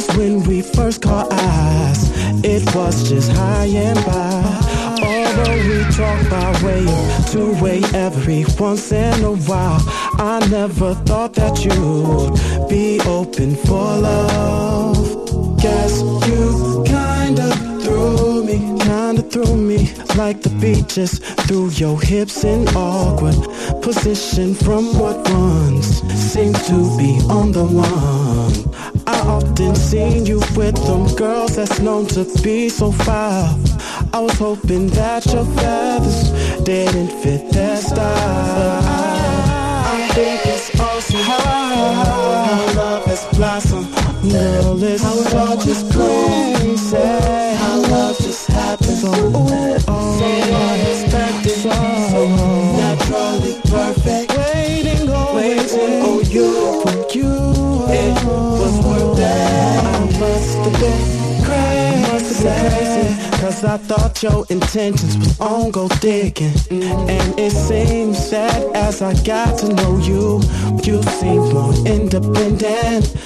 'Cause when we first caught eyes, it was just high and by. Although we talk by way of two-way every once in a while, I never thought that you'd be open for love. Guess you kinda threw me like the beat just threw your hips in awkward position from what once seemed to be on the one. I often seen you with them girls that's known to be so foul. I was hoping that your feathers didn't fit their style. I think it's awesome how love has blossomed. Girl, it's all just crazy how love just happens. So unexpected, so naturally perfect. Waiting on you, for you. It was worth it. I must have been crazy, 'cause I thought your intentions was on gold digging. And it seems that as I got to know you, you seem more independent.